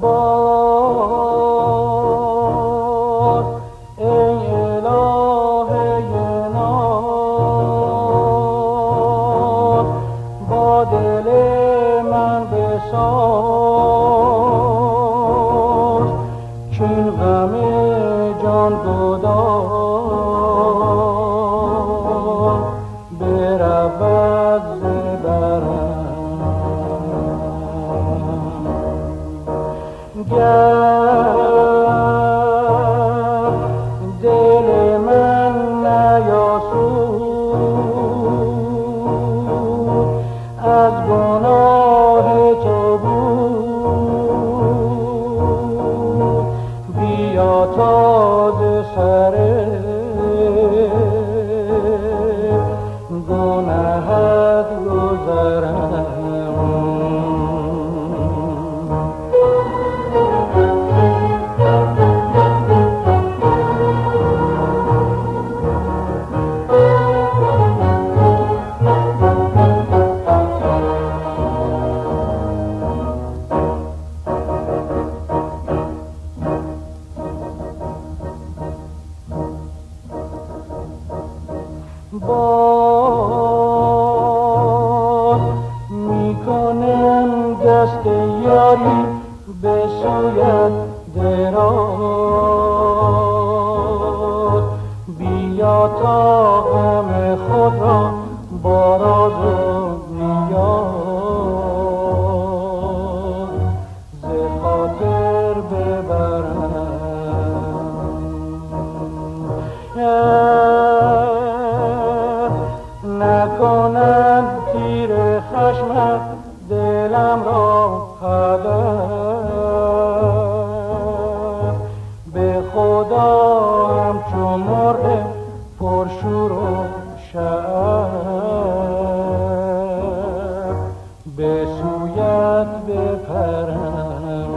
باز ای الهه ناز با دل من بساز کین غم جان گداز برود ز برم گر دل من نیاسود از گناه تو بود بیا تازه سر گناهت گذرم باز میکنم دست یاری به سویت دراز بیا تا غم خود را با راز و نیاز ز خاطر ببرم نکند تیر خشمت دلم را هدف به خدا همچو مرغ پرشور و شعف به سویت بپرم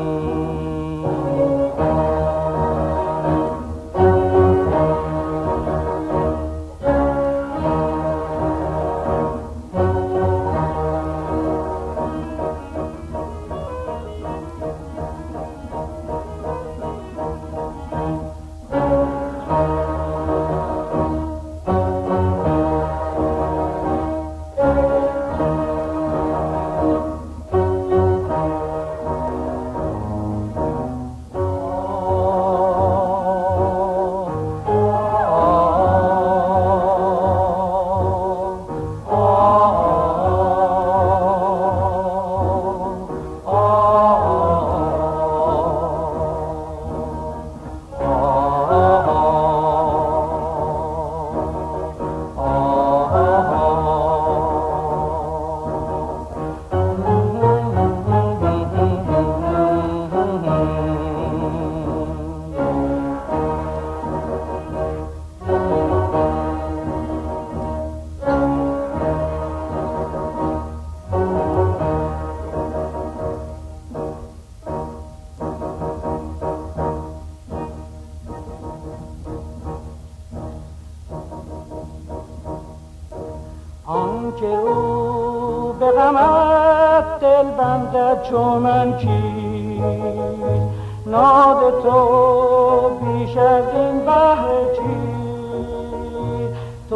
آنکه او به غمت دل بندد چو من کیست ناد تو بیش از این بهر چیست تو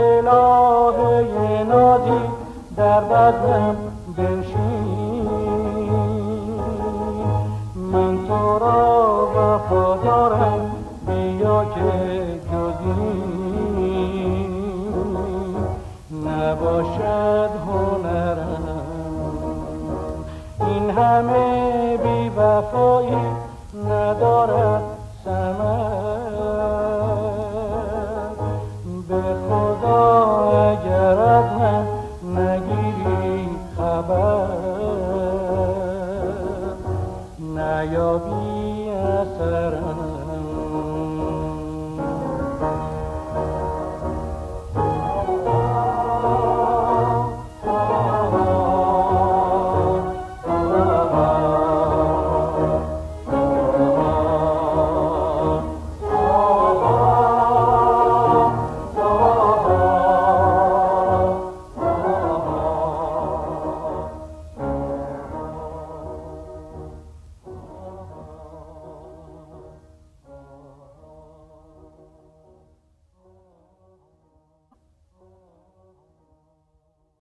الهه نازی در بزمم بنشین من تو را وفادارم بیا که جز این نباشد